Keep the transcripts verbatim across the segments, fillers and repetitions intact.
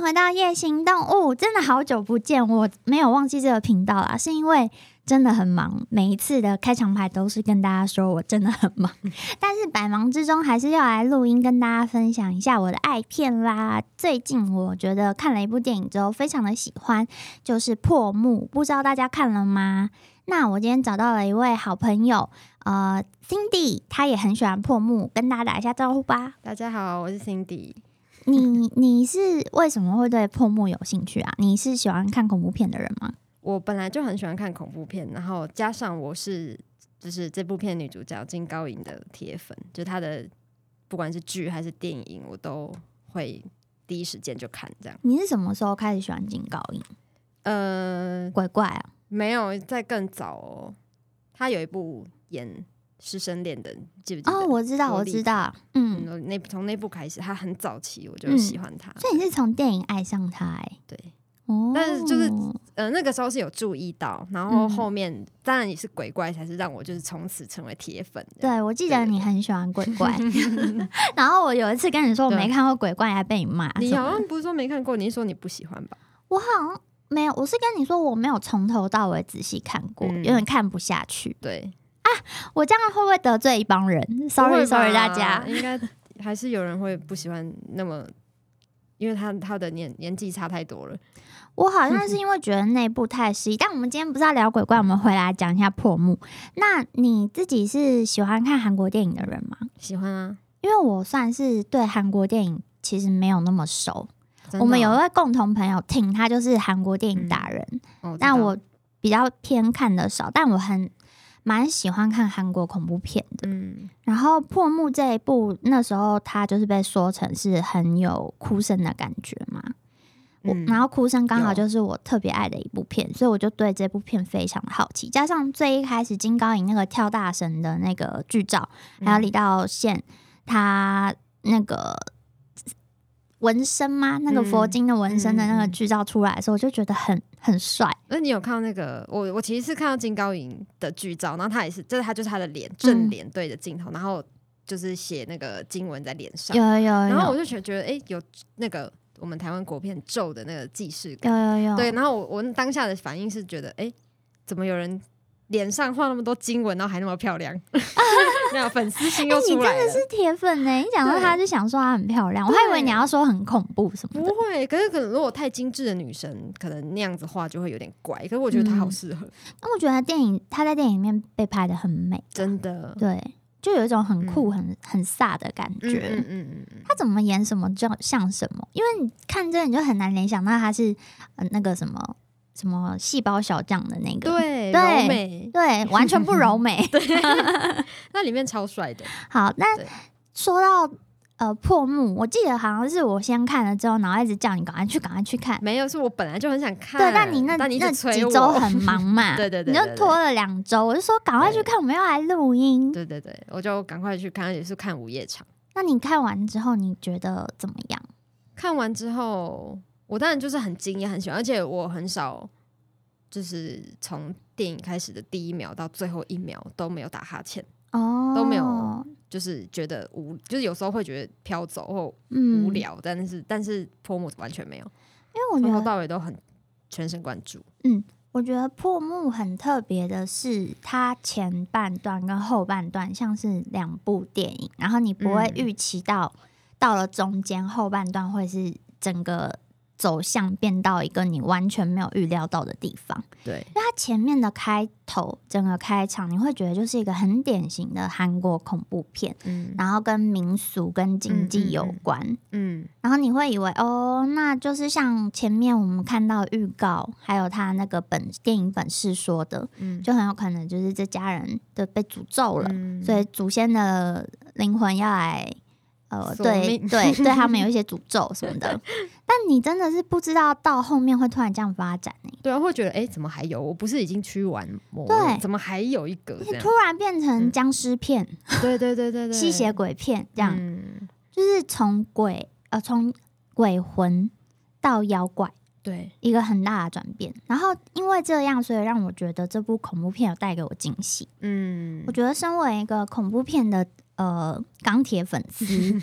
回到夜行动物，真的好久不见，我没有忘记这个频道啦，是因为真的很忙，每一次的开场白都是跟大家说我真的很忙，但是百忙之中还是要来录音跟大家分享一下我的爱片啦。最近我觉得看了一部电影之后非常的喜欢，就是破木，不知道大家看了吗？那我今天找到了一位好朋友呃 Cindy， 她也很喜欢破木，跟大家打一下招呼吧。 大家好，我是 Cindy。 你你是为什么会对破木有兴趣啊？你是喜欢看恐怖片的人吗？ 我本来就很喜欢看恐怖片，然后加上我是就是这部片女主角金高银的铁粉，就她的不管是剧还是电影，我都会第一时间就看。这样， 你是什么时候开始喜欢金高银？呃，鬼怪啊？ 没有，在更早哦。她有一部演师生恋的，记不记得？ 哦，我知道，我知道。嗯， 嗯那从那部开始，她很早期我就喜欢她、嗯， 所以你是从电影爱上她哎、欸？ 对。 哦， 但是就是呃那个时候是有注意到，然后后面、嗯、当然也是鬼怪才是让我就是从此成为铁粉。 对，我记得你很喜欢鬼怪，然后我有一次跟你说我没看过鬼怪，还被你骂。 你好像不是说没看过，你是说你不喜欢吧？ 我好像没有，我是跟你说我没有从头到尾仔细看过，嗯、有点看不下去。 对啊，我这样会不会得罪一帮人 ？Sorry Sorry 大家， 应该还是有人会不喜欢那么。因为他他的年年纪差太多了， 我好像是因为觉得那部太失忆。但我们今天不是要聊鬼怪，我们回来讲一下破木。那你自己是喜欢看韩国电影的人吗？ 喜欢啊， 因为我算是对韩国电影其实没有那么熟。哦、我们有一位共同朋友听，他就是韩国电影达人，嗯哦、但我比较偏看的少，但我很蛮喜欢看韩国恐怖片的。嗯，然后破木这一部那时候他就是被说成是很有哭声的感觉嘛，我、嗯、然后哭声刚好就是我特别爱的一部片，所以我就对这部片非常的好奇，加上最一开始金高银那个跳大神的那个剧照，还有李道宪他那个纹身吗？那个佛经的纹身的那个剧照出来的时候，我就觉得很很帅。 那你有看到那个？我我其实是看到金高银的剧照，然后他也是，这是他就是他的脸正脸对着镜头、嗯，然后就是写那个经文在脸上。 有有有。 然后我就觉得觉得，哎、欸，有那个我们台湾国片咒的那个既视感。 有有有。 对，然后我我当下的反应是觉得，哎、欸，怎么有人脸上画那么多经文，然后还那么漂亮？那粉丝心又出来了、欸。 你真的是铁粉呢、欸！你讲到她，就想说她很漂亮，我还以为你要说很恐怖什么的。 不会，可是可能如果太精致的女生，可能那样子画就会有点怪。可是我觉得她好适合。 那、嗯、我觉得电影她在电影里面被拍得很美， 真的。 对，就有一种很酷、嗯、很很飒的感觉。嗯嗯嗯嗯。她怎么演什么就像什么，因为你看这你就很难联想到她是、呃、那个什么。什么细胞小将的那个， 对， 对柔美， 对，完全不柔美。 对，那里面超帅的。 好，那说到呃破木，我记得好像是我先看了之后，然后一直叫你赶快去，赶快去看。 没有，是我本来就很想看。 对，但你那但你那几周很忙嘛， 对对 对, 對，你就拖了两周，我就说赶快去看，我们要来录音。 对对对，我就赶快去看，而且是看午夜场。 那你看完之后，你觉得怎么样？ 看完之后。我当然就是很惊讶，很喜欢，而且我很少就是从电影开始的第一秒到最后一秒都没有打哈欠，哦，都没有，就是觉得无，就是有时候会觉得飘走或无聊，嗯、但是但是破木完全没有， 因为我觉得从头到尾都很全神贯注。 嗯，我觉得破木很特别的是，它前半段跟后半段像是两部电影，然后你不会预期到、嗯、到了中间后半段会是整个。走向变到一个你完全没有预料到的地方， 对， 因为它前面的开头，整个开场你会觉得就是一个很典型的韩国恐怖片，嗯，然后跟民俗跟经济有关，嗯，嗯，然后你会以为哦，那就是像前面我们看到预告，还有他那个本电影本事说的，嗯，就很有可能就是这家人的被诅咒了，嗯，所以祖先的灵魂要来。呃，对对对，他们有一些诅咒什么的，但你真的是不知道到后面会突然这样发展呢、欸？ 对啊，会觉得哎、欸，怎么还有？我不是已经驱完魔了？对，怎么还有一个？ 突然变成僵尸片， 嗯、对对对对对， 吸血鬼片这样，嗯、就是从鬼呃从鬼魂到妖怪， 对， 一个很大的转变。然后因为这样，所以让我觉得这部恐怖片有带给我惊喜。嗯，我觉得身为一个恐怖片的。呃，钢铁粉丝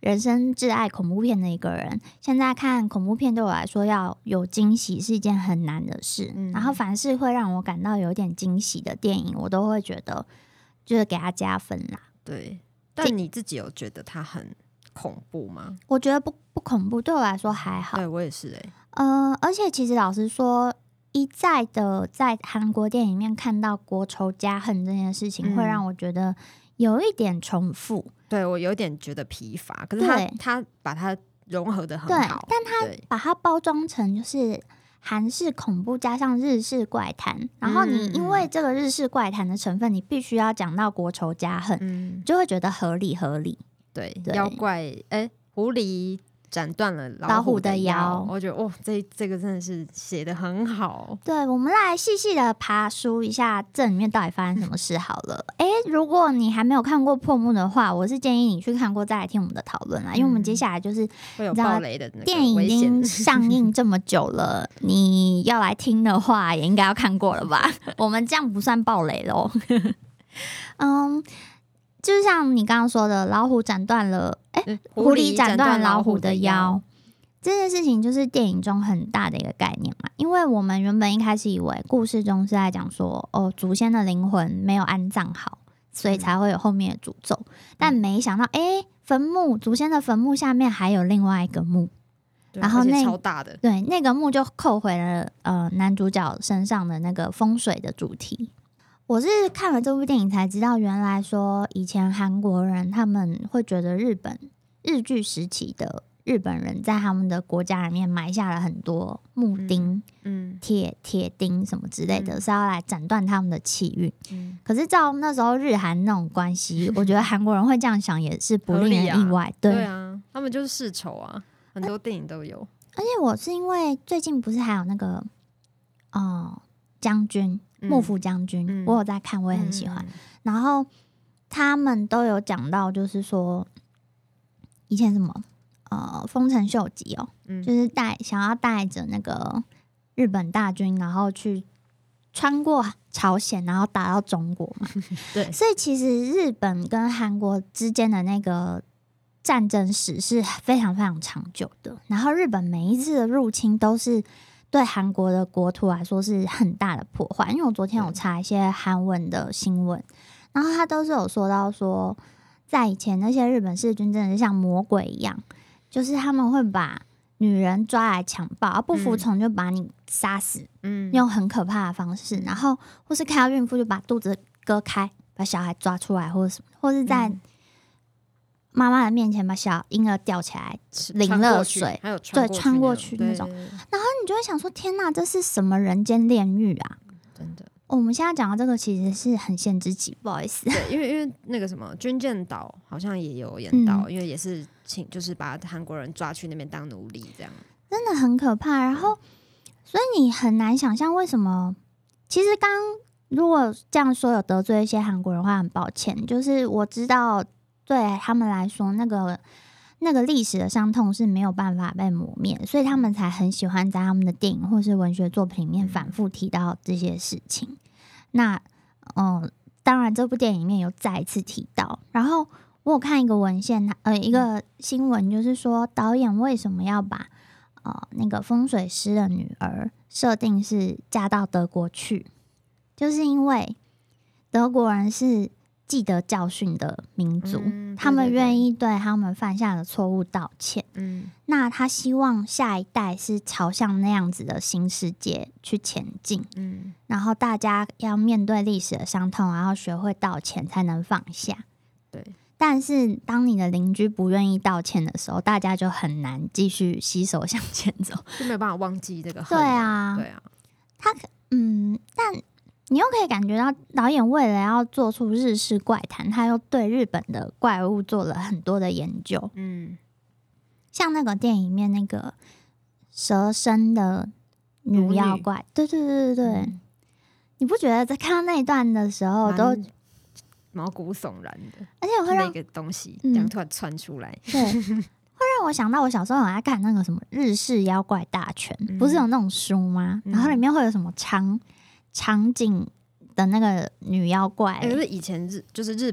人生挚爱恐怖片的一个人，现在看恐怖片对我来说要有惊喜是一件很难的事、嗯、然后凡是会让我感到有点惊喜的电影我都会觉得就是给他加分啦。 对，但你自己有觉得它很恐怖吗？ 我觉得不不恐怖，对我来说还好。 对，我也是、欸、 呃，而且其实老实说一再的在韩国电影里面看到国仇家恨这件事情、嗯、会让我觉得有一点重复， 对，我有点觉得疲乏，可是他他把它融合的很好， 对，但他把它包装成就是韩式恐怖加上日式怪谈，然后你因为这个日式怪谈的成分你必须要讲到国仇家恨、嗯、就会觉得合理合理。 对, 对，妖怪哎，狐狸斩断了老虎的 腰, 老虎的腰我觉得哦，这这个真的是写得很好。 对，我们来细细的爬梳一下这里面到底发生什么事好了。哎，如果你还没有看过破幕的话，我是建议你去看过再来听我们的讨论啦、嗯、因为我们接下来就是会有爆雷的那个电影已经上映这么久了你要来听的话也应该要看过了吧我们这样不算爆雷咯嗯，就像你刚刚说的老虎斩断了哎，狐狸斩断老虎的腰这件事情就是电影中很大的一个概念嘛，因为我们原本一开始以为故事中是在讲说哦，祖先的灵魂没有安葬好，所以才会有后面的诅咒、嗯、但没想到哎，坟墓祖先的坟墓下面还有另外一个墓， 然后那超大的， 对，那个墓就扣回了呃男主角身上的那个风水的主题。我是看了这部电影才知道，原来说以前韩国人他们会觉得日本日据时期的日本人在他们的国家里面埋下了很多木钉、嗯，铁铁钉什么之类的、嗯、是要来斩断他们的气运、嗯、可是照那时候日韩那种关系我觉得韩国人会这样想也是不令人意外、啊、对, 对啊，他们就是世仇啊，很多电影都有。 而且我是因为最近不是还有那个哦将军幕府将军、嗯、我有在看，我也很喜欢、嗯、然后他们都有讲到就是说以前什么呃丰臣秀吉哦、嗯、就是带想要带着那个日本大军然后去穿过朝鲜然后打到中国嘛对， 所以其实日本跟韩国之间的那个战争史是非常非常长久的，然后日本每一次的入侵都是对韩国的国土来说是很大的破坏。因为我昨天有查一些韩文的新闻，然后他都是有说到说在以前那些日本士军真的是像魔鬼一样，就是他们会把女人抓来强暴，不服从就把你杀死、嗯、用很可怕的方式，然后或是看到孕妇就把肚子割开把小孩抓出来，或者什么，或是在妈妈的面前把小婴儿吊起来淋热水， 还有穿对穿过去那种，然后你就会想说天哪，这是什么人间炼狱啊， 真的、 哦、我们现在讲的这个其实是很限制级，不好意思。 对，因为因为那个什么军舰岛好像也有演到、嗯、因为也是请就是把韩国人抓去那边当奴隶，这样真的很可怕。然后所以你很难想象为什么，其实刚如果这样说有得罪一些韩国人的话很抱歉，就是我知道对他们来说那个那个历史的伤痛是没有办法被磨灭，所以他们才很喜欢在他们的电影或是文学作品里面反复提到这些事情。那嗯，当然这部电影里面有再一次提到，然后我有看一个文献呃一个新闻，就是说导演为什么要把呃那个风水师的女儿设定是嫁到德国去，就是因为德国人是记得教训的民族、嗯、他们愿意对他们犯下的错误道歉、嗯、那他希望下一代是朝向那样子的新世界去前进、嗯、然后大家要面对历史的伤痛，然后学会道歉才能放下。 对， 但是当你的邻居不愿意道歉的时候，大家就很难继续携手向前走， 就没有办法忘记这个恨。 对啊， 对啊， 他嗯，但你又可以感觉到导演为了要做出日式怪谈，他又对日本的怪物做了很多的研究。嗯，像那个电影里面那个蛇身的女妖怪，对对对对对、嗯，你不觉得在看到那一段的时候都毛骨悚然的？ 而且会让那个东西这样突然窜出来， 嗯、对，会让我想到我小时候很爱看那个什么日式妖怪大全、嗯，不是有那种书吗？然后里面会有什么长。场景的那个女妖怪、欸， 可是以前日就是日本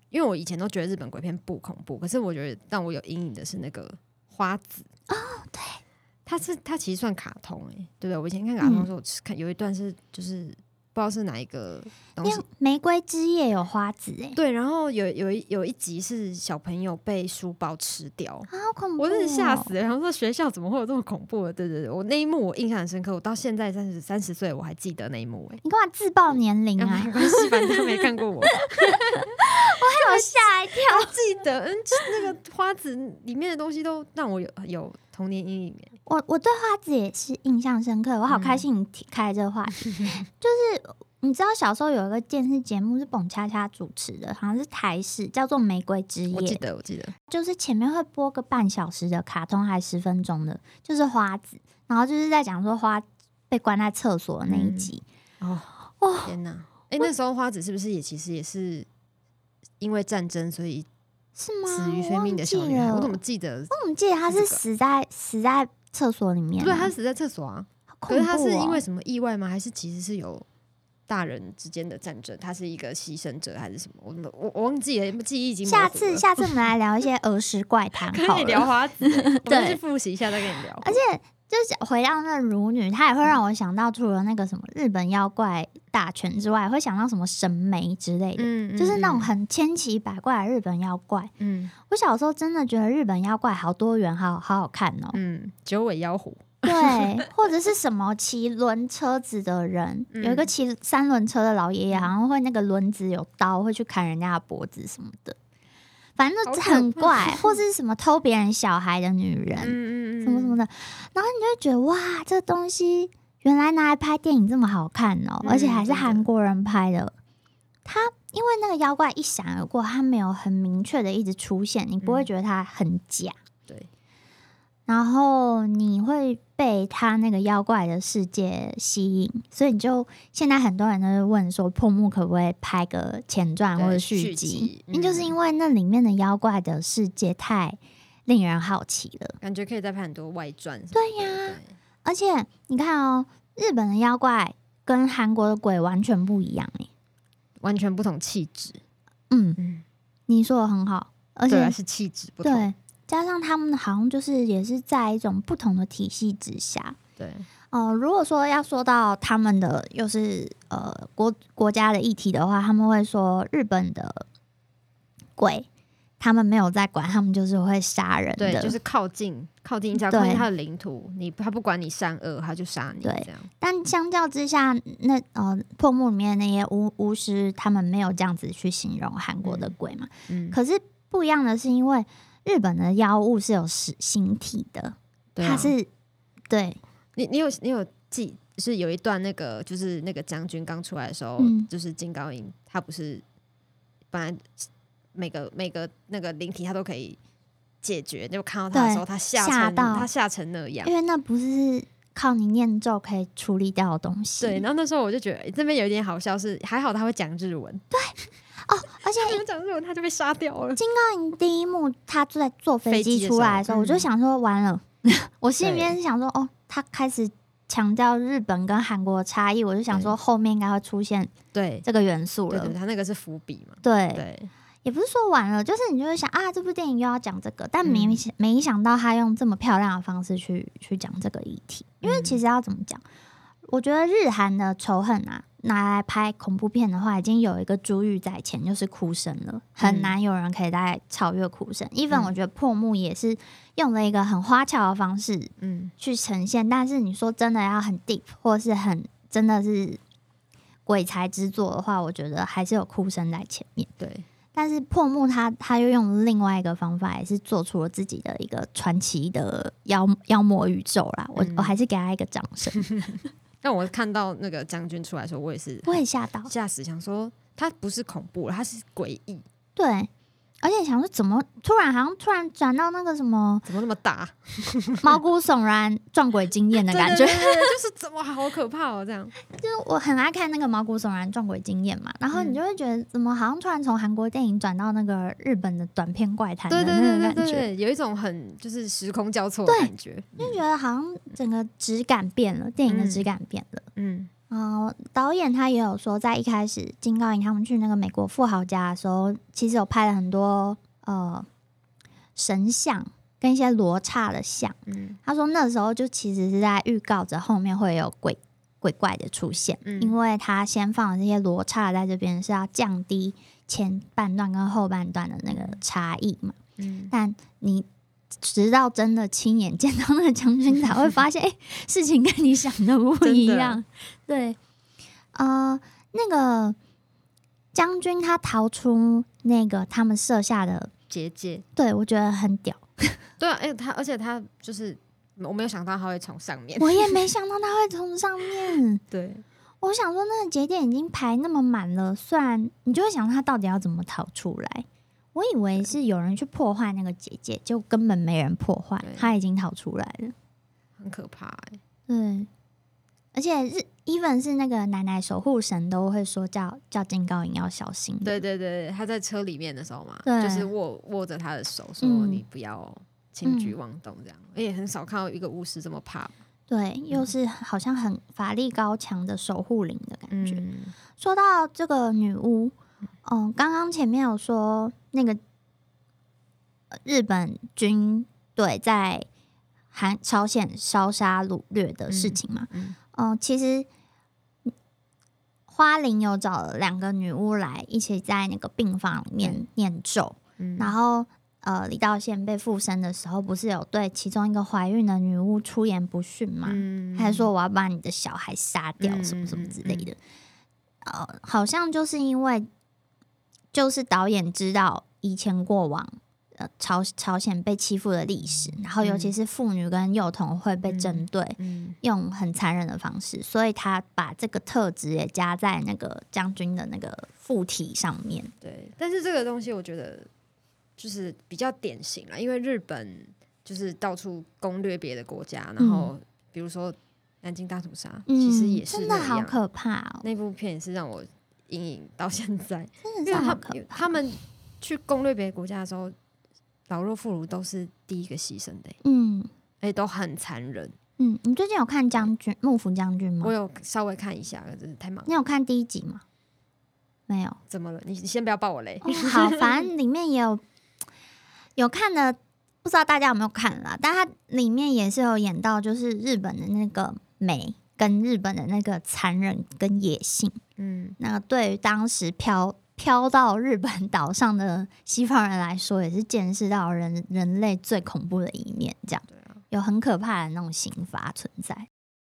因为我以前都觉得日本鬼片不恐怖，可是我觉得让我有阴影的是那个花子哦，对， 它是它其实算卡通哎、欸，对不对？我以前看卡通的时候，我看有一段是就是不知道是哪一个东西， 玫瑰之夜有花子哎、欸， 对，然后有有一有一集是小朋友被书包吃掉， 好恐怖、哦， 我真的吓死了。然后说学校怎么会有这么恐怖的？对对对，我那一幕我印象很深刻，我到现在三十三十岁我还记得那一幕哎、欸。 你干嘛自爆年龄啊？ 没关系，反正他没看过我。我还有吓一跳， 我记得嗯，那个花子里面的东西都让我有有童年阴影哎、欸。 我我对花子也是印象深刻，我好开心你提开这个话题，嗯、就是你知道小时候有一个电视节目是蹦恰恰主持的，好像是台视，叫做《玫瑰之夜》。 我记得，我记得， 就是前面会播个半小时的卡通，还十分钟的，就是花子，然后就是在讲说花被关在厕所的那一集。 嗯、哦哦，天哪！哎、欸，那时候花子是不是也其实也是因为战争，所以是吗？ 死于非命的小女孩？我怎么记得？ 我怎么记得她是死在、这个、死在厕所里面、啊？ 对，她死在厕所啊。 哦、 可是她是因为什么意外吗？还是其实是有？大人之间的战争，他是一个牺牲者还是什么？我我我忘记了，记忆已经模糊了。 下次下次我们来聊一些儿时怪谈， 可以聊花子，我们去复习一下再跟你聊。 而且就是回到那乳女，她也会让我想到，除了那个什么日本妖怪大全之外，会想到什么神眉之类的，嗯嗯嗯，就是那种很千奇百怪的日本妖怪。嗯，我小时候真的觉得日本妖怪好多元，好好好看哦。 嗯，九尾妖狐。 对，或者是什么骑轮车子的人，嗯、有一个骑三轮车的老爷爷，好像会那个轮子有刀，会去砍人家的脖子什么的，反正就很怪，或者是什么偷别人小孩的女人，嗯嗯什么什么的，然后你就会觉得哇，这东西原来拿来拍电影这么好看哦，嗯、而且还是韩国人拍的。他因为那个妖怪一闪而过，他没有很明确的一直出现，你不会觉得他很假。嗯、 对。 然后你会被他那个妖怪的世界吸引，所以你就现在很多人都会问说，破木可不可以拍个前传或者续集？那、嗯、就是因为那里面的妖怪的世界太令人好奇了， 感觉可以再拍很多外传。 对呀、啊，而且你看哦，日本的妖怪跟韩国的鬼完全不一样哎， 完全不同气质。 嗯嗯，你说的很好，而且是气质不同。 对。加上他们好像就是也是在一种不同的体系之下， 对， 呃，如果说要说到他们的又是呃国国家的议题的话，他们会说日本的鬼，他们没有在管，他们就是会杀人的， 对，就是靠近靠近，只要靠近他的领土，你他不管你善恶，他就杀你， 对， 这样。 但相较之下，那呃破墓里面那些巫巫师，他们没有这样子去形容韩国的鬼嘛，嗯，可是不一样的是，因为日本的妖物是有实形体的， 对啊、 它是对你你有你有记是有一段那个就是那个将军刚出来的时候， 嗯、 就是金高银他不是本来每个每个那个灵体他都可以解决，就看到他的时候他吓成他吓成那样， 因为那不是靠你念咒可以处理掉的东西。 对，然后那时候我就觉得这边有一点好笑是，还好他会讲日文， 对。哦，而且他讲日文他就被杀掉了。 金刚银第一幕他在坐飞机出来的时候，我就想说完了，我心里面想说哦，他开始强调日本跟韩国的差异，我就想说后面应该会出现对这个元素了。 对 对, 对，他那个是伏笔嘛。 对对， 也不是说完了，就是你就会想啊，这部电影又要讲这个，但没、嗯、没想到他用这么漂亮的方式去去讲这个议题，因为其实要怎么讲，我觉得日韩的仇恨啊。拿来拍恐怖片的话，已经有一个珠玉在前，就是哭声了，很难有人可以再超越哭声。even、嗯、我觉得破木也是用了一个很花俏的方式，嗯，去呈现。但是你说真的要很 deep 或是很真的是鬼才之作的话，我觉得还是有哭声在前面。 对， 但是破木他他又用另外一个方法，也是做出了自己的一个传奇的妖妖魔宇宙啦。我、嗯、我还是给他一个掌声。 但我看到那个将军出来的时候，我也是， 我也吓到， 吓死，想说他不是恐怖了，他是诡异。 对，而且想说怎么突然好像突然转到那个什么， 怎么那么大， 毛骨悚然、撞鬼经验的感觉， 对对对对就是怎么好可怕哦，这样。 就是我很爱看那个毛骨悚然、撞鬼经验嘛，然后你就会觉得怎么好像突然从韩国电影转到那个日本的短片怪谈的那个感觉， 对对对对对，有一种很就是时空交错的感觉， 就觉得好像整个质感变了，电影的质感变了，嗯。 哦，导演他也有说，在一开始金高银他们去那个美国富豪家的时候，其实有拍了很多呃神像跟一些罗刹的像。嗯，他说那时候就其实是在预告着后面会有鬼鬼怪的出现，嗯，因为他先放了这些罗刹在这边是要降低前半段跟后半段的那个差异嘛。嗯，但你直到真的亲眼见到那个将军才会发现，哎、欸，事情跟你想的不一样。对，呃，那个将军他逃出那个他们设下的结界， 对我觉得很屌。 对啊，哎、欸，他而且他就是我没有想到他会从上面， 我也没想到他会从上面。 对， 我想说那个节点已经排那么满了，虽然你就会想他到底要怎么逃出来。我以为是有人去破坏那个结界，就根本没人破坏，他已经逃出来了， 很可怕哎、欸。 对，而且日 even 是那个奶奶守护神都会说叫叫金高银要小心。 对对对，他在车里面的时候嘛，就是握握着他的手说你不要轻举妄动这样。而且、嗯、很少看到一个巫师这么怕。 对，又是好像很法力高强的守护灵的感觉。嗯、说到这个女巫。嗯，刚刚前面有说那个日本军队在韩朝鲜烧杀掳掠的事情嘛，嗯，嗯嗯其实花玲有找了两个女巫来一起在那个病房里面念咒，嗯、然后呃李道宪被附身的时候，不是有对其中一个怀孕的女巫出言不逊嘛，嗯、还说我要把你的小孩杀掉，嗯、什么什么之类的，呃，好像就是因为。就是导演知道以前过往呃朝朝鲜被欺负的历史，然后尤其是妇女跟幼童会被针对，嗯嗯、用很残忍的方式，所以他把这个特质也加在那个将军的那个附体上面。 对，但是这个东西我觉得就是比较典型啦，因为日本就是到处攻略别的国家，然后比如说南京大屠杀，嗯、其实也是真的好可怕哦。 那部片也是让我。阴影到现在， 真的是好可怕。 因为他, 他们去攻略别的国家的时候，老弱妇孺都是第一个牺牲的，嗯，而且都很残忍。 嗯，你最近有看将军幕府将军吗？ 我有稍微看一下，真是太忙了。 你有看第一集吗？没有。 怎么了？你先不要爆我雷。 哦、好，反正里面也有有看的，不知道大家有没有看啦？但它里面也是有演到，就是日本的那个美。跟日本的那个残忍跟野性，嗯，那对于当时飘飘到日本岛上的西方人来说，也是见识到人人类最恐怖的一面。这样，对啊，有很可怕的那种刑罚存在。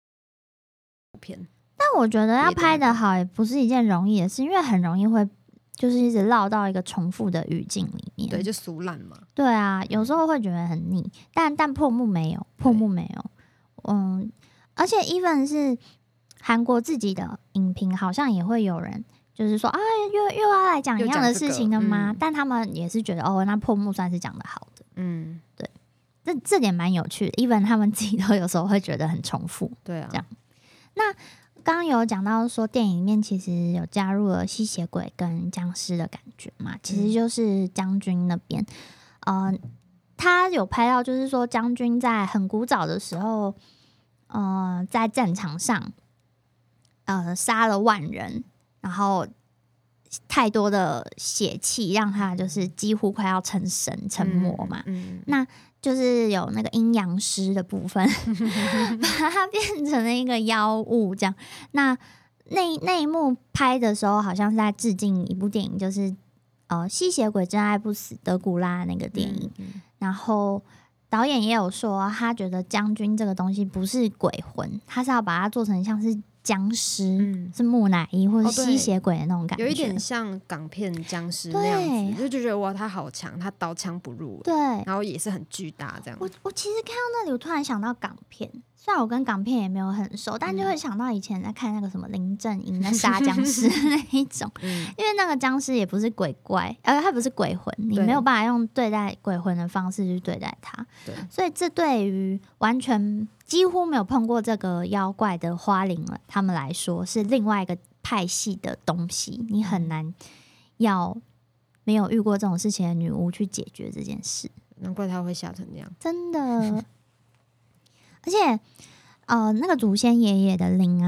但我觉得要拍得好，也不是一件容易的事，因为很容易会就是一直落到一个重复的语境里面， 对，就俗烂嘛。 对啊，有时候会觉得很腻，但但破木没有，破木没有，嗯。而且 even 是韩国自己的影评，好像也会有人就是说啊，又又要来讲一样的事情了吗？这個嗯、但他们也是觉得哦，那破木算是讲的好的，嗯，对，这这点蛮有趣的。even 他们自己都有时候会觉得很重复， 对啊。 这样，那刚刚有讲到说电影里面其实有加入了吸血鬼跟僵尸的感觉嘛，其实就是将军那边，呃，他有拍到就是说将军在很古早的时候。呃，在战场上，呃，杀了万人，然后太多的血气让他就是几乎快要成神成魔嘛。嗯嗯、那就是有那个阴阳师的部分，把它变成了一个妖物这样。那那那一幕拍的时候，好像是在致敬一部电影，就是呃《吸血鬼真爱不死》德古拉那个电影，嗯嗯、然后。导演也有说，他觉得将军这个东西不是鬼魂，他是要把它做成像是僵尸，嗯、是木乃伊或者吸血鬼的那种感觉， 有一点像港片僵尸那样子，就觉得哇，他好强，他刀枪不入， 对， 然后也是很巨大这样。 我我其实看到那里，我突然想到港片。虽然我跟港片也没有很熟，但就会想到以前在看那个什么林正英在杀僵尸那一种，嗯、因为那个僵尸也不是鬼怪，呃，它不是鬼魂，你没有办法用对待鬼魂的方式去对待它，所以这对于完全几乎没有碰过这个妖怪的花灵了他们来说，是另外一个派系的东西，你很难要没有遇过这种事情的女巫去解决这件事。 难怪他会吓成那样， 真的。而且，呃，那个祖先爷爷的灵啊，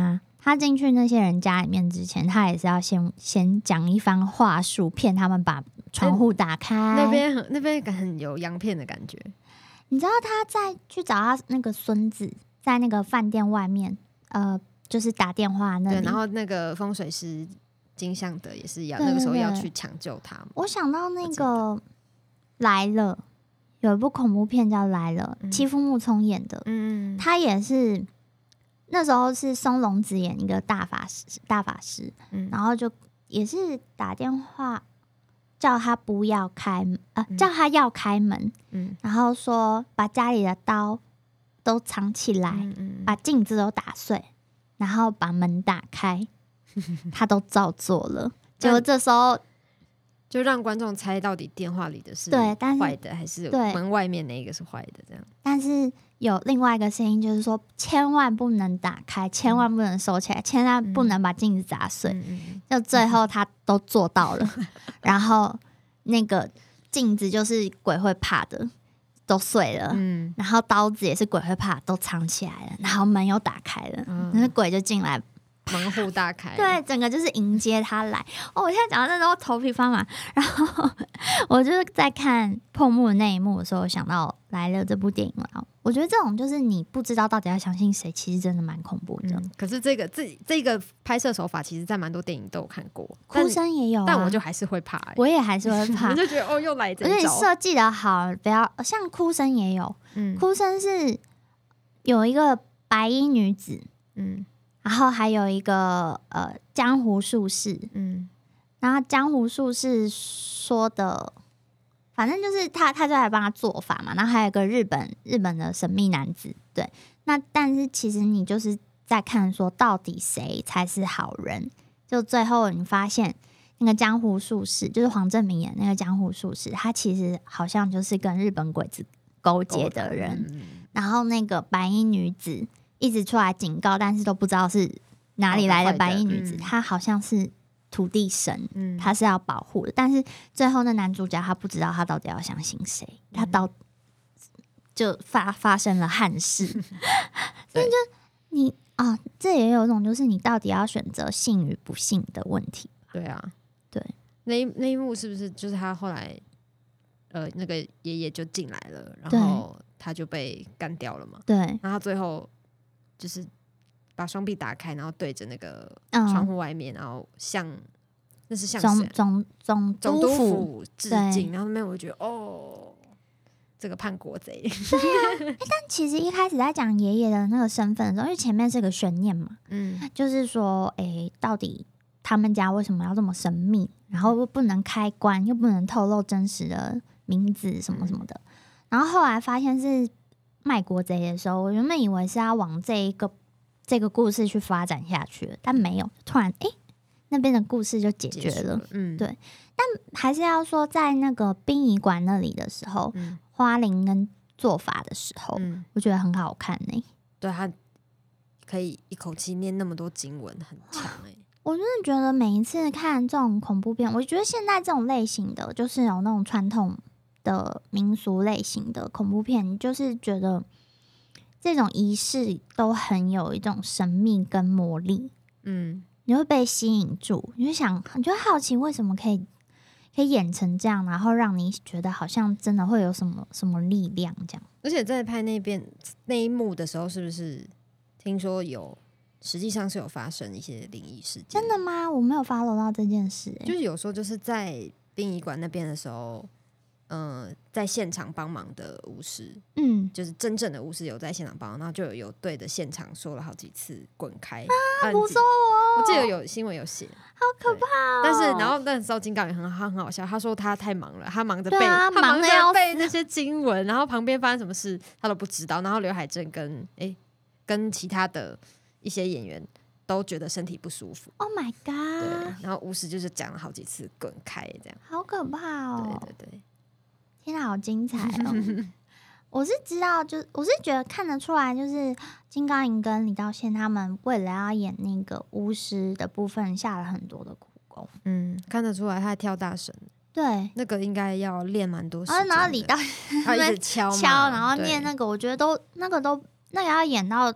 他进去那些人家里面之前，他也是要先先讲一番话术，骗他们把窗户打开。 那边那边很有洋片的感觉。 你知道他在去找他那个孙子，在那个饭店外面，呃，就是打电话那里。 对，然后那个风水师金相德也是要那个时候要去抢救他。 我想到那个来了，有一部恐怖片叫《来了》，嗯，妻夫木聪演的。嗯，他也是那时候是松隆子演一个大法师，大法师，嗯，然后就也是打电话。叫他不要开门，呃，嗯、叫他要开门，嗯，然后说把家里的刀都藏起来，嗯嗯、把镜子都打碎，然后把门打开，他都照做了。结果这时候就让观众猜到底电话里的是坏的还是门外面那一个是坏的，这样。 但是有另外一个声音，就是说千万不能打开，千万不能收起来，嗯、千万不能把镜子砸碎。嗯、就最后他都做到了，然后那个镜子就是鬼会怕的，都碎了。嗯、然后刀子也是鬼会怕，都藏起来了。然后门又打开了，嗯、那鬼就进来。 门户大开， 对，整个就是迎接他来。哦，我现在讲到那时候头皮发麻，然后我就是在看破幕的那一幕的时候，想到来了这部电影了。我觉得这种就是你不知道到底要相信谁，其实真的蛮恐怖的。 嗯、可是这个这这个拍摄手法，其实在蛮多电影都有看过， 哭声也有、啊， 但我就还是会怕、欸， 我也还是会怕， 我就觉得哦，又来这招，而且设计的好，不要像哭声也有，嗯，哭声是有一个白衣女子，嗯。然后还有一个呃江湖术士，嗯，然后江湖术士说的，反正就是他他就来帮他做法嘛。然后还有一个日本日本的神秘男子，对。那但是其实你就是在看说到底谁才是好人，就最后你发现那个江湖术士就是黄正明演那个江湖术士，他其实好像就是跟日本鬼子勾结的人。嗯、然后那个白衣女子一直出来警告，但是都不知道是哪里来的白衣女子。她、嗯、好像是土地神，嗯，她是要保护的。但是最后那男主角他不知道他到底要相信谁，嗯、他到就发发生了憾事。所以就你啊，这也有一种就是你到底要选择信与不信的问题。 对啊， 对， 那一那一幕是不是就是他后来呃那个爷爷就进来了，然后他就被干掉了嘛？ 对， 然后最后。就是把双臂打开，然后对着那个窗户外面，嗯、然后向那是向谁？ 总总总督府致敬。然后那边我就觉得，哦，这个叛国贼。 对啊，欸、但其实一开始在讲爷爷的那个身份的时候，因为前面是个悬念嘛，嗯，就是说，哎、欸，到底他们家为什么要这么神秘？然后又不能开棺，又不能透露真实的名字什么什么的。嗯、然后后来发现是卖国贼的时候，我原本以为是要往这一个这个故事去发展下去，但没有，突然哎、欸，那边的故事就解决了。嗯，对。但还是要说，在那个殡仪馆那里的时候，嗯、花灵跟做法的时候，嗯、我觉得很好看呢、欸。 对，他可以一口气念那么多经文，很强哎、欸。 我真的觉得每一次看这种恐怖片，我觉得现在这种类型的，就是有那种传统的民俗类型的恐怖片，就是觉得这种仪式都很有一种神秘跟魔力，嗯，你会被吸引住，你就想，你就会好奇为什么可以可以演成这样，然后让你觉得好像真的会有什么什么力量这样。 而且在拍那边那一幕的时候，是不是听说有实际上是有发生一些灵异事件？ 真的吗？我没有 follow 到这件事、欸， 就是有时候就是在殡仪馆那边的时候。嗯、呃，在现场帮忙的巫师，嗯，就是真正的巫师有在现场帮忙，然后就有有对着现场说了好几次“滚开”， 啊，不说我， 我记得有新闻有写， 好可怕哦。 但是，然后那时候金刚也很很好笑，他说他太忙了，他忙着背， 啊、 他忙着背那些经文，然后旁边发生什么事他都不知道。然后刘海镇跟哎、欸、跟其他的一些演员都觉得身体不舒服。 Oh my god！ 对，然后巫师就是讲了好几次“滚开”这样， 好可怕哦。 对对对。 天啊，好精彩哦！我是知道，就我是觉得看得出来，就是金刚银跟李道宪他们为了要演那个巫师的部分，下了很多的苦功。 嗯，看得出来他还跳大神， 对， 那个应该要练蛮多时间的。 然后李道宪他一直敲敲，然后念那个，我觉得都那个都那个要演到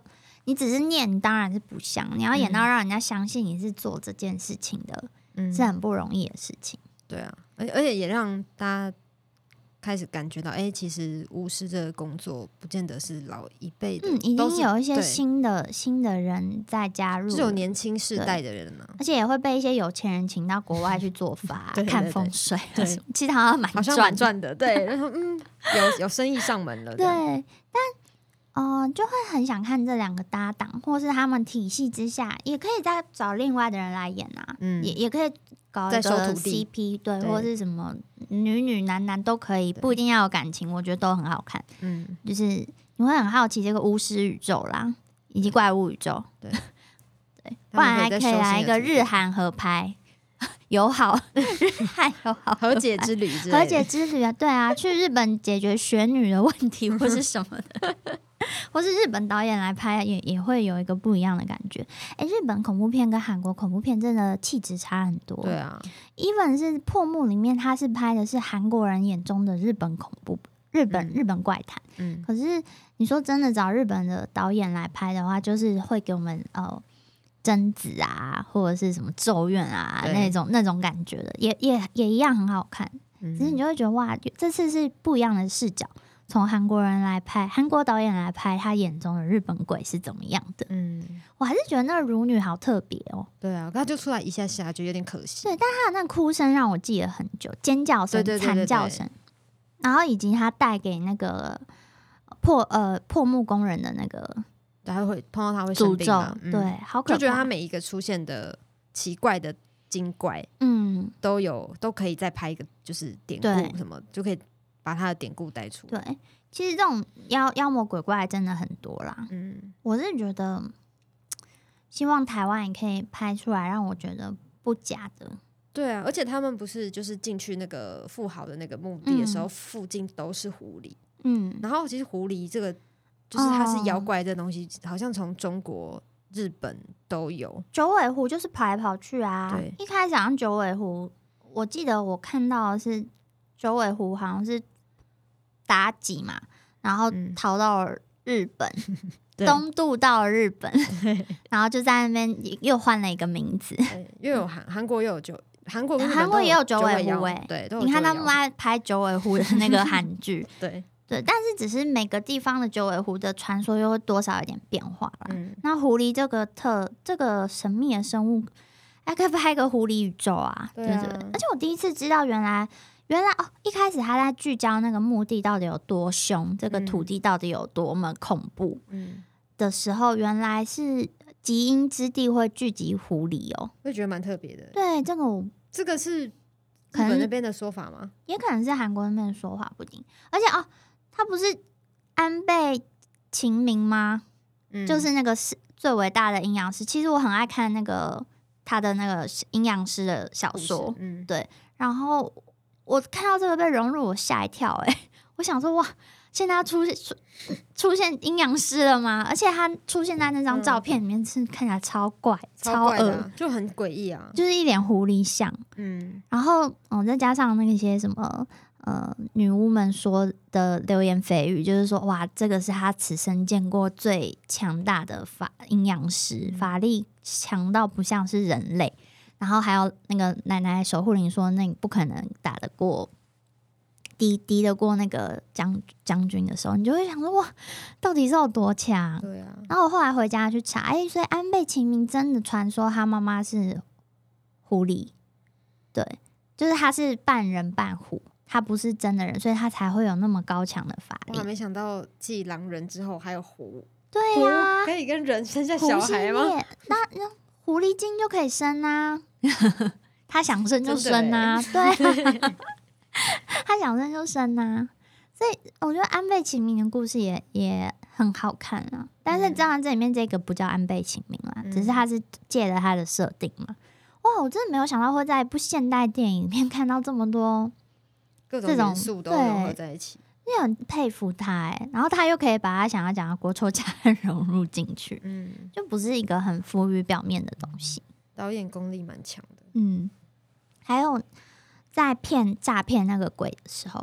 你只是念，你当然是不像，你要演到让人家相信你是做这件事情的，嗯、是很不容易的事情。 对啊，而而且也让大家开始感觉到，哎、欸，其实巫师这个工作不见得是老一辈的， 嗯，已经有一些新的新的人在加入， 是有年轻世代的人呢、啊， 而且也会被一些有钱人请到国外去做法、 对对对看风水， 对， 其实好像蛮好像蛮赚的，对，然后嗯，有有生意上门了， 对，但。呃，就会很想看这两个搭档，或是他们体系之下，也可以再找另外的人来演啊，嗯，也也可以搞一个 C P， 对，对，或是什么女女男男都可以，不一定要有感情，我觉得都很好看。嗯，就是你会很好奇这个巫师宇宙啦，以及怪物宇宙，对对，不然还可以来一个日韩合拍。友好，日韩友好和解之旅之类的， 和解之旅啊，对啊，去日本解决学女的问题或是什么的，或是日本导演来拍也也会有一个不一样的感觉。哎、欸，日本恐怖片跟韩国恐怖片真的气质差很多。 对啊 ，even 是破幕里面，他是拍的是韩国人眼中的日本恐怖、日本、嗯、日本怪谈。嗯，可是你说真的找日本的导演来拍的话，就是会给我们呃。贞子啊，或者是什么咒怨啊，那种那种感觉的，也也也一样很好看。嗯、只是你就会觉得哇，这次是不一样的视角，从韩国人来拍，韩国导演来拍他眼中的日本鬼是怎么样的。嗯，我还是觉得那个乳女好特别哦。 对啊，他就出来一下下，就有点可惜。 对，但他的那个哭声让我记了很久，尖叫声、惨叫声，然后以及他带给那个破呃破木工人的那个。 他会碰到他会生病嘛、 嗯、对，好可怕， 就觉得他每一个出现的奇怪的精怪，嗯，都有都可以再拍一个就是典故什么，就可以把他的典故带出来。 对，其实这种妖妖魔鬼怪真的很多啦。嗯，我是觉得，希望台湾也可以拍出来，让我觉得不假的。 对啊，而且他们不是就是进去那个富豪的那个墓地的时候，嗯、附近都是狐狸。嗯，然后其实狐狸这个。就是它是妖怪这东西，哦、好像从中国、日本都有。 九尾狐就是跑来跑去啊。对，一开始好像九尾狐，我记得我看到的是九尾狐好像是妲己嘛，然后逃到了日本，嗯、东渡到了日本，然后就在那边又换了一个名字。 又有韩韩国又有九，韩国韩国也有九尾狐哎， 对， 你看他们爱拍九尾狐的那个韩剧， 对。 对，但是只是每个地方的九尾狐的传说又会多少有点变化啦。嗯、那狐狸这个特这个神秘的生物，还可以拍一个狐狸宇宙啊，对啊，对对。而且我第一次知道原来原来哦，一开始他在聚焦那个墓地到底有多凶，这个土地到底有多么恐怖的时候，嗯、原来是极阴之地会聚集狐狸哦， 我觉得蛮特别的。 对，这个我这个是日本那边的说法吗？ 也可能是韩国那边的说法，不一定。而且哦。他不是安倍晴明吗？嗯、就是那个是最伟大的阴阳师。其实我很爱看那个他的那个阴阳师的小说，嗯、对。然后我看到这个被融入，我吓一跳、欸，哎，我想说哇，现在要出现出出现阴阳师了吗？而且他出现在那张照片里面是看起来超怪、超恶、 啊，就很诡异啊， 就是一脸狐狸像。嗯，然后嗯，再加上那些什么。呃，女巫们说的流言蜚语，就是说，哇，这个是他此生见过最强大的法阴阳师，法力强到不像是人类。然后还有那个奶奶守护灵说，那你不可能打得过，敌敌得过那个将将军的时候，你就会想说，哇，到底是有多强？ 对啊。 然后我后来回家去查，哎、欸，所以安倍晴明真的传说他妈妈是狐狸，对，就是他是半人半虎。他不是真的人，所以他才会有那么高强的法力。 我没想到继狼人之后还有狐， 对呀、啊， 可以跟人生下小孩吗？ 那那狐狸精就可以生啊，他想生就生啊，对啊，他想生就生啊。所以我觉得安倍晴明的故事也也很好看啊。但是当然这里面这个不叫安倍晴明啦，嗯、只是他是借了他的设定嘛。哇，我真的没有想到会在一部现代电影里面看到这么多。 各种元素都融合在一起， 你很佩服他哎、欸，然后他又可以把他想要讲的国仇家恨融入进去，嗯，就不是一个很浮于表面的东西。 导演功力蛮强的， 嗯，还有在骗诈骗那个鬼的时候，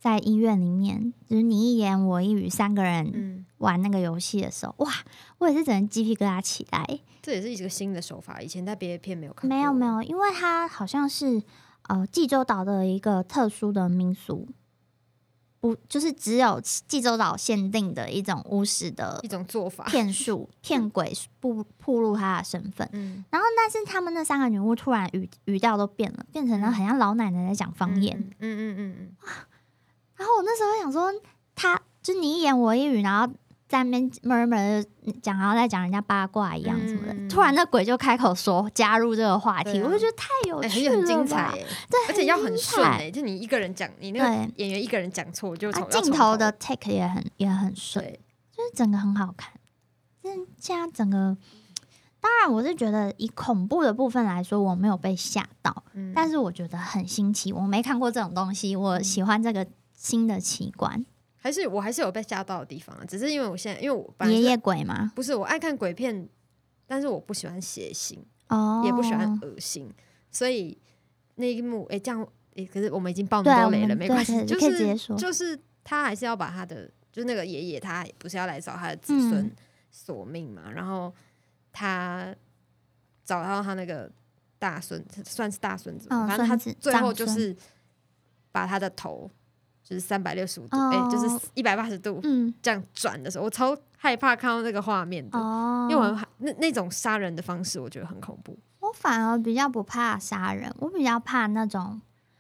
在医院里面，就是你一言我一语，三个人玩那个游戏的时候，嗯、哇，我也是整个鸡皮疙瘩起来。 这也是一个新的手法，以前在别的片没有看过。 没有没有，因为它好像是呃济州岛的一个特殊的民俗。不，就是只有济州岛限定的一种巫师的一种做法， 骗术骗鬼不暴露他的身份、嗯。然后，但是他们那三个女巫突然语语调都变了，变成了很像老奶奶在讲方言。嗯嗯嗯嗯。然后我那时候想说，他就你一言我一语，然后在那边 murmur 讲，然后在讲人家八卦一样什么的。嗯、突然那鬼就开口说加入这个话题，啊、我就觉得太有趣了吧， 欸、很精彩、欸， 对， 而且要很顺哎、欸，就你一个人讲，你那个演员一个人讲错就从镜、啊、头的 take 也很也很顺，就是整个很好看。就是现在整个，当然我是觉得以恐怖的部分来说，我没有被吓到、嗯，但是我觉得很新奇，我没看过这种东西，我喜欢这个新的奇观。 还是我还是有被吓到的地方啊，只是因为我现在因为我爷爷鬼吗？ 不是，我爱看鬼片，但是我不喜欢血腥，哦，也不喜欢恶心，所以那一幕，哎、欸，这样，哎、欸，可是我们已经爆那么多雷了，没关系，就是就是他还是要把他的，就是那个爷爷，他不是要来找他的子孙索命嘛、嗯，然后他找到他那个大孙，算是大孙子，哦、反正他最后就是把他的头。就是三百六十五度，哎、oh, 欸，就是一百八十度，嗯，这样转的时候，我超害怕看到那个画面的， oh. 因为我那那种杀人的方式，我觉得很恐怖。 我反而比较不怕杀人，我比较怕那种，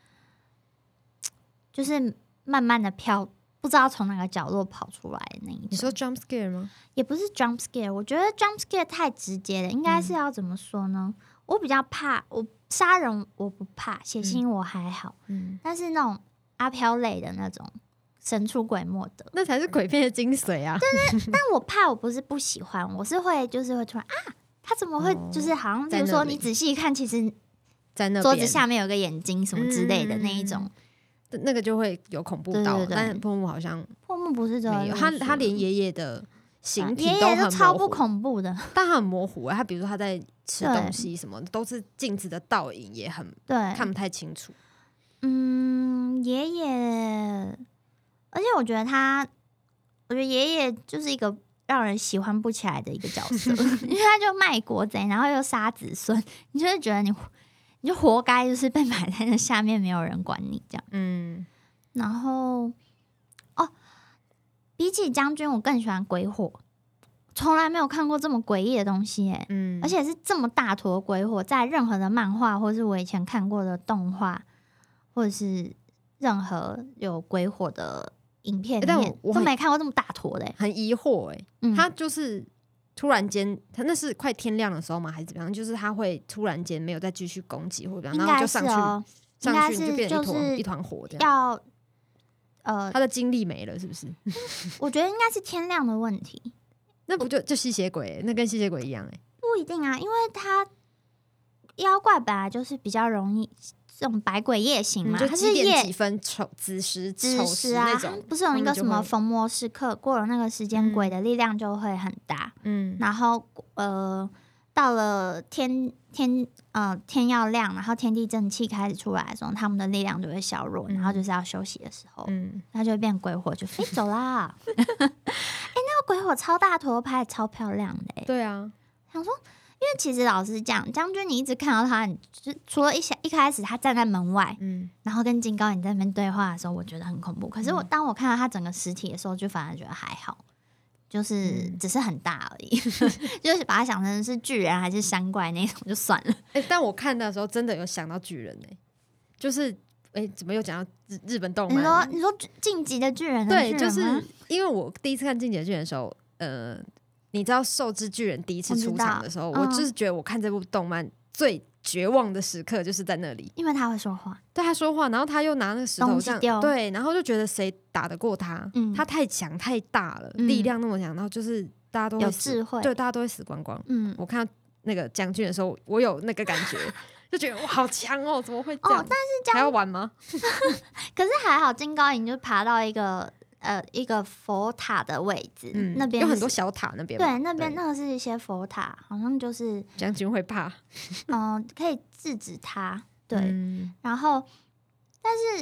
就是慢慢的飘，不知道从哪个角落跑出来的那一种。 你说 jump scare 吗？ 也不是 jump scare， 我觉得 jump scare 太直接了，应该是要怎么说呢？嗯、我比较怕，我杀人我不怕，血腥我还好，嗯，但是那种。阿飘类的那种神出鬼没的， 那才是鬼片的精髓啊！ 对对，但我怕，我不是不喜欢，我是会就是会突然啊，他怎么会就是好像比如说你仔细一看，其实在那桌子下面有个眼睛什么之类的那一种， 嗯、那个就会有恐怖到。对对对，但破木好像破木不是这样， 他他连爷爷的形体都很超不恐怖的， 但他很模糊、欸。他比如说他在吃东西什么，都是镜子的倒影，也很对看不太清楚。 嗯，爷爷，而且我觉得他，我觉得爷爷就是一个让人喜欢不起来的一个角色，因为他就卖国贼，然后又杀子孙，你就会觉得你，你就活该，就是被埋在那下面，没有人管你这样。嗯，然后，哦，比起将军，我更喜欢鬼火，从来没有看过这么诡异的东西耶，嗯，而且是这么大坨鬼火，在任何的漫画或是我以前看过的动画。或者是任何有鬼火的影片里面、欸、我都没看过这么大坨的、欸， 很疑惑哎、欸嗯。他就是突然间，他那是快天亮的时候吗？还是怎么样？就是他会突然间没有再继续攻击或者怎样，然后就上去，哦、上去就变成一团一团火这样。 要呃， 他的精力没了是不是？ 我觉得应该是天亮的问题。 那不就就吸血鬼、欸？那跟吸血鬼一样哎、欸？ 不一定啊，因为他妖怪本来就是比较容易。这种百鬼夜行嘛， 嗯、就几点几分丑子时丑时那种， 不是有一个什么逢魔时刻，过了那个时间，鬼的力量就会很大。嗯，然后呃，到了天天呃天要亮，然后天地正气开始出来的时候，他们的力量就会削弱，嗯、然后就是要休息的时候，嗯，它就会变鬼火，就飞走啦。哎、欸，那个鬼火超大坨，拍的超漂亮的、欸。 对啊， 想说。因为其实老实讲，将军你一直看到他，你就除了一下一开始他站在门外，嗯，然后跟金高银在那边对话的时候，我觉得很恐怖。可是我、嗯、当我看到他整个实体的时候，就反而觉得还好，就是只是很大而已，嗯、就是把他想成是巨人还是山怪那种就算了。 哎、欸，但我看到的时候真的有想到巨人哎、欸，就是哎、欸，怎么又讲到日日本动漫？ 你说你说晋级的巨人的巨人吗？ 对，就是因为我第一次看晋级的巨人的时候，呃。你知道兽之巨人第一次出场的时候，我, 我就是觉得我看这部动漫最绝望的时刻就是在那里， 因为他会说话， 对他说话，然后他又拿那个石头这样，对，然后就觉得谁打得过他？嗯、他太强太大了、嗯，力量那么强，然后就是大家都会有智慧， 对，大家都会死光光。嗯，我看到那个将军的时候，我有那个感觉，就觉得哇，好强哦，怎么会这样？哦、 但是还要玩吗？ 可是还好，金高银就爬到一个。呃，一个佛塔的位置，嗯、那边有很多小塔，那边对，那边那个是一些佛塔，好像就是将军会怕， 嗯、呃，可以制止他，对、嗯，然后，但是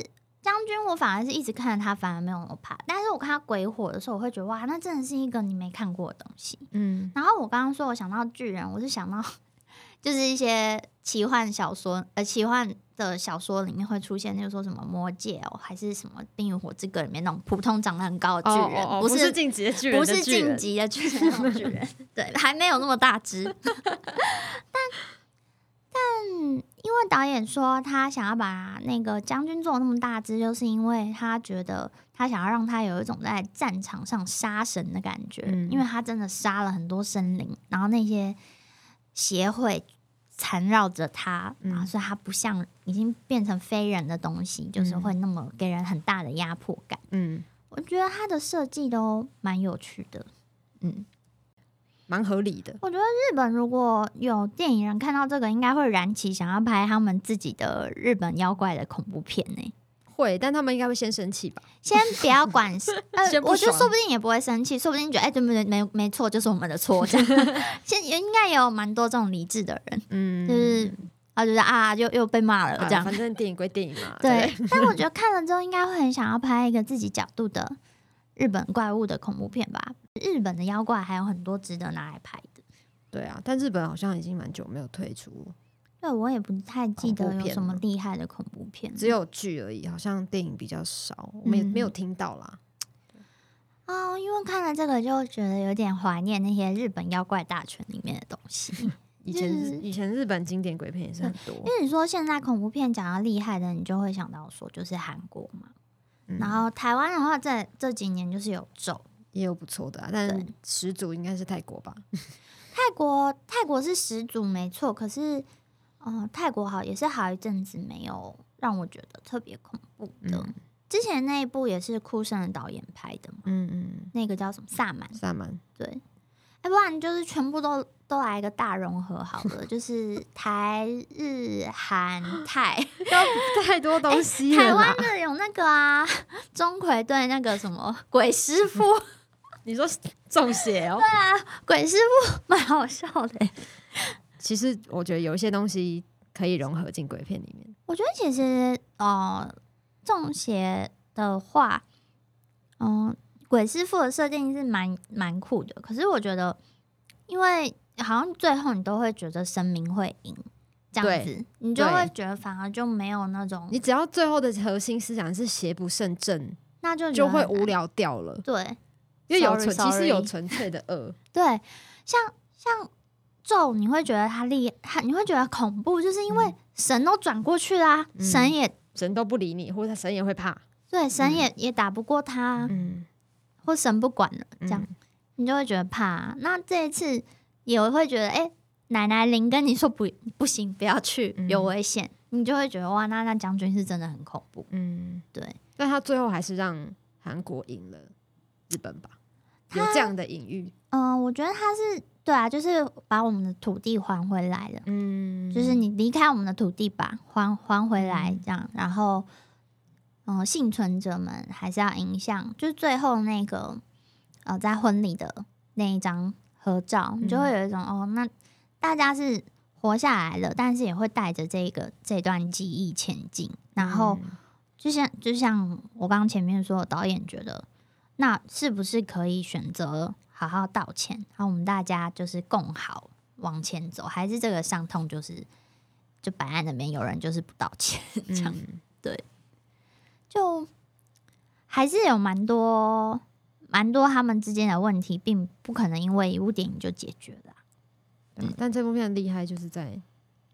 将军我反而是一直看着他，反而没有那么怕。但是我看他鬼火的时候，我会觉得哇，那真的是一个你没看过的东西。嗯，然后我刚刚说我想到巨人，我是想到就是一些奇幻小说，呃，奇幻的小说里面会出现，就是说什么魔戒哦，还是什么冰与火之歌里面那种普通长得很高的巨人， 哦哦哦、 不是晋级的巨人， 不是晋级的巨人那种巨人，对，还没有那么大只。但但因为导演说他想要把那个将军做那么大只，就是因为他觉得他想要让他有一种在战场上杀神的感觉，嗯、因为他真的杀了很多生灵，然后那些协会缠绕着他，嗯、啊，所以他不像已经变成非人的东西，就是会那么给人很大的压迫感。嗯，我觉得他的设计都蛮有趣的，嗯。 蛮合理的。 我觉得日本如果有电影人看到这个，应该会燃起想要拍他们自己的日本妖怪的恐怖片呢、欸。 会，但他们应该会先生气吧？ 先不要管，呃，我觉得说不定也不会生气，说不定觉得哎，对不对？没没错，就是我们的错。这样，现应该也有蛮多这种理智的人，嗯，就是啊，就是啊，又又被骂了这样、啊。 反正电影归电影嘛。 对，对但我觉得看了之后，应该会很想要拍一个自己角度的日本怪物的恐怖片吧。日本的妖怪还有很多值得拿来拍的。 对啊，但日本好像已经蛮久没有推出。 对，我也不太记得有什么厉害的恐怖片， 只有剧而已，好像电影比较少，我们也没有听到啦。 哦，因为看了这个就觉得有点怀念那些日本妖怪大全里面的东西。 以前、就是、以前日本经典鬼片也是很多， 因为你说现在恐怖片讲到厉害的，你就会想到说就是韩国嘛。嗯、然后台湾的话，这这几年就是有咒， 也有不错的、啊，但始祖应该是泰国吧。 泰国泰国是始祖没错，可是。哦，泰国好也是好一阵子没有让我觉得特别恐怖的。嗯、之前那一部也是哭声的导演拍的嘛，嗯嗯，那个叫什么萨满？ 萨满对，要、欸、不然就是全部都都来一个大融合好了，就是台日韩泰， 都太多东西了、 欸。台湾的有那个啊，钟馗对那个什么鬼师傅， 你说中邪哦？ 对啊，鬼师傅蛮好笑的、欸。 其实我觉得有一些东西可以融合进鬼片里面。 我觉得其实呃，中邪的话，嗯、呃，鬼师傅的设定是蛮蛮酷的。可是我觉得，因为好像最后你都会觉得神明会赢，这样子，你就会觉得反而就没有那种。 你只要最后的核心思想是邪不胜正， 那就就会无聊掉了。 对， 因为有纯其实有纯粹的恶。 对，像像。咒你会觉得他厉害，你会觉得恐怖，就是因为神都转过去啦、啊嗯，神也神都不理你，或者神也会怕， 对，神也、嗯、也打不过他，嗯，或神不管了，这样、嗯、你就会觉得怕、啊。那这一次也会觉得，哎、欸，奶奶灵跟你说不不行，不要去，嗯、有危险，你就会觉得哇，那那将军是真的很恐怖，嗯，对。 但他最后还是让韩国赢了日本吧？有这样的隐喻？ 嗯、呃，我觉得他是。对啊，就是把我们的土地还回来了。嗯，就是你离开我们的土地吧，还还回来这样。嗯、然后，嗯、呃，幸存者们还是要迎向，就是最后那个呃，在婚礼的那一张合照，你就会有一种、嗯、哦，那大家是活下来了，但是也会带着这个这段记忆前进。然后，就像就像我刚刚前面说的，导演觉得，那是不是可以选择？好好道歉，然后我们大家就是共好往前走，还是这个伤痛就是就摆在那边，有人就是不道歉这样、嗯，对，就还是有蛮多蛮多他们之间的问题，并不可能因为一部电影就解决了、啊。 嗯，但这部片厉害就是在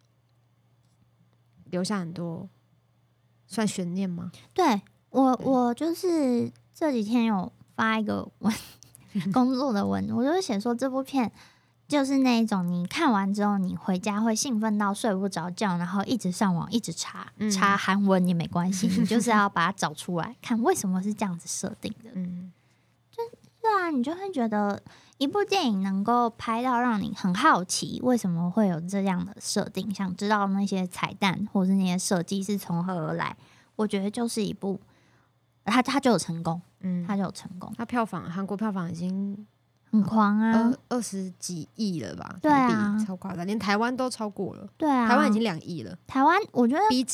留下很多算悬念吗？ 对我，我就是这几天有发一个文。工作的文，我就写说这部片就是那一种，你看完之后，你回家会兴奋到睡不着觉，然后一直上网，一直查、嗯、查韩文也没关系，你就是要把它找出来，看为什么是这样子设定的。嗯，就对啊，你就会觉得一部电影能够拍到让你很好奇，为什么会有这样的设定，想知道那些彩蛋或是那些设计是从何而来，我觉得就是一部。他他就有成功，嗯，他就有成功。 他票房，韩国票房已经很狂啊， 二十几亿了吧？ 对啊， 超夸张，连台湾都超过了。 对啊， 台湾已经两亿了。 台湾我觉得逼近，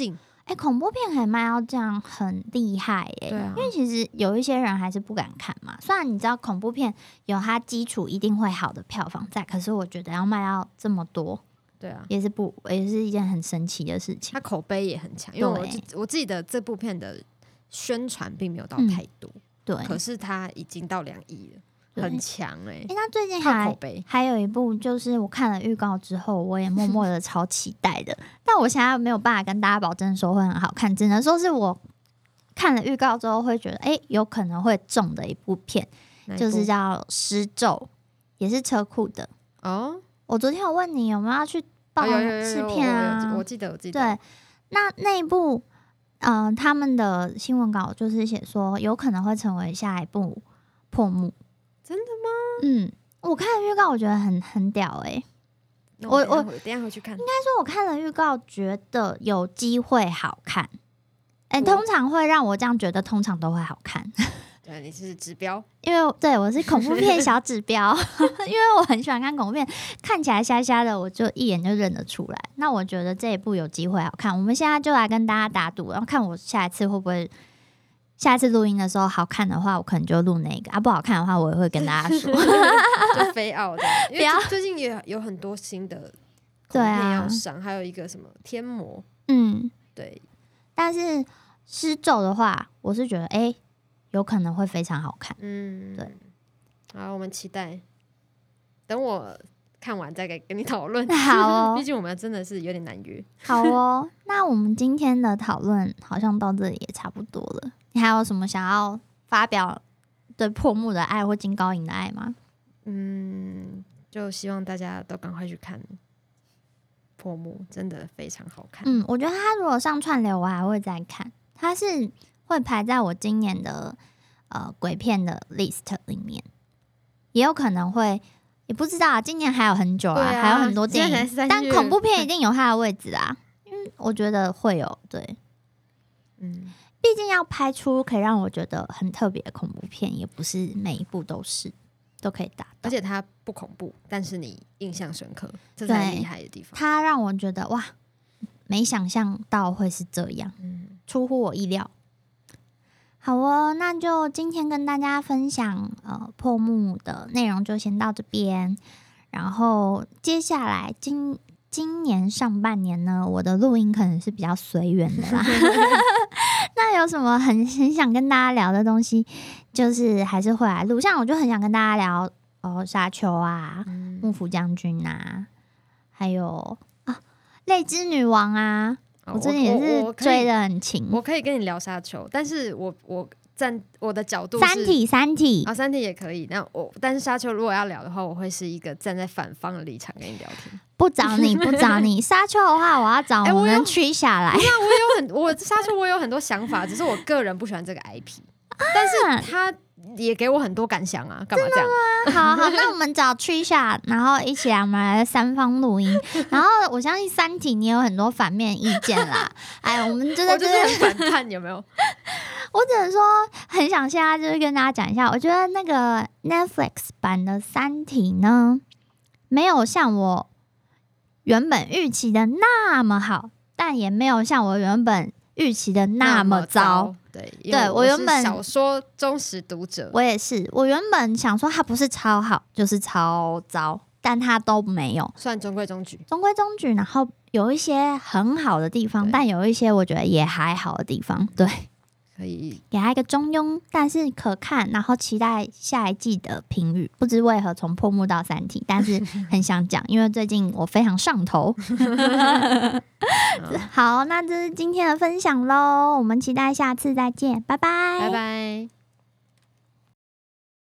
哎、欸，恐怖片可以卖到这样很厉害耶、欸啊！因为其实有一些人还是不敢看嘛。虽然你知道恐怖片有它基础一定会好的票房在，可是我觉得要卖到这么多， 对啊， 也是不也是一件很神奇的事情。 它口碑也很强，因为我我记得这部片的宣传并没有到太多，嗯、 对， 可是它已经到两亿了。很强哎、欸！哎、欸， 那最近还还有一部，就是我看了预告之后，我也默默的超期待的。但我现在没有办法跟大家保证说会很好看，只能说是我看了预告之后会觉得，哎、欸，有可能会中的一部片，就是叫《失咒》，也是车库的哦。我昨天有问你有没有要去报试片啊？ 我记得，我记得。 对，那那一部，嗯、呃，他们的新闻稿就是写说，有可能会成为下一部破幕。 真的吗？ 嗯，我看了预告，我觉得很很屌哎、欸。 我我等一下回去看。 应该说，我看了预告，觉得有机会好看。哎、欸，通常会让我这样觉得，通常都会好看。 对，你是指标， 因为对我是恐怖片小指标，因为我很喜欢看恐怖片，看起来瞎瞎的，我就一眼就认得出来。那我觉得这一部有机会好看，我们现在就来跟大家打赌，然后看我下一次会不会。下一次录音的时候好看的话，我可能就录那个啊；不好看的话，我也会跟大家说。 就飞奥的，因为最近也有很多新的恐怖片要上，还有一个什么天魔，嗯，对。 但是失咒的话，我是觉得哎、欸，有可能会非常好看。嗯，对。 好，我们期待。等我看完再跟你讨论。 好哦， 毕竟我们真的是有点难约。 好哦，那我们今天的讨论好像到这里也差不多了。你还有什么想要发表对破幕的爱或金高银的爱吗？ 嗯，就希望大家都赶快去看破幕，真的非常好看。 嗯，我觉得他如果上串流，我还会再看。他是会排在我今年的呃鬼片的 list 里面，也有可能会，也不知道。今年还有很久啊，啊还有很多电影，但恐怖片一定有它的位置啊。嗯，我觉得会有，对，嗯。毕竟要拍出可以让我觉得很特别的恐怖片，也不是每一部都是都可以达到。 而且它不恐怖，但是你印象深刻，这才厉害的地方。 它让我觉得哇，没想象到会是这样，嗯，出乎我意料。好哦，那就今天跟大家分享呃破幕的内容就先到这边，然后接下来今今年上半年呢，我的录音可能是比较随缘的啦。那有什么很很想跟大家聊的东西，就是还是会来录。像我就很想跟大家聊哦，沙丘啊，嗯、幕府将军啊，还有啊，泪之女王啊，哦、我最近也是追得很勤。 我可以跟你聊沙丘，但是我我站我的角度是三体，三体啊，三体也可以。那我但是沙丘如果要聊的话，我会是一个站在反方的立场跟你聊天。 不找你，不找你。沙丘的话，我要找我们取下来。 那、欸、我有很，我沙丘我有很多想法，只是我个人不喜欢这个 I P，、啊、但是他也给我很多感想啊，干嘛这样？ 好好，那我们找 Trisha， 然后一起来我们来三方录音。然后我相信三体你有很多反面意见啦。哎，我们真的就是很反叛，有没有？ 我只能说很想现在就是跟大家讲一下，我觉得那个 Netflix 版的三体呢，没有像我原本预期的那么好，但也没有像我原本预期的那么糟。 对， 对我原本小说忠实读者， 我也是。我原本想说它不是超好，就是超糟，但它都没有， 算中规中矩， 中规中矩。然后有一些很好的地方，但有一些我觉得也还好的地方。对， 可以给它一个中庸，但是可看，然后期待下一季的评语。不知为何从破幕到三体，但是很想讲，因为最近我非常上头。好，那这是今天的分享咯，我们期待下次再见，拜拜， 拜拜。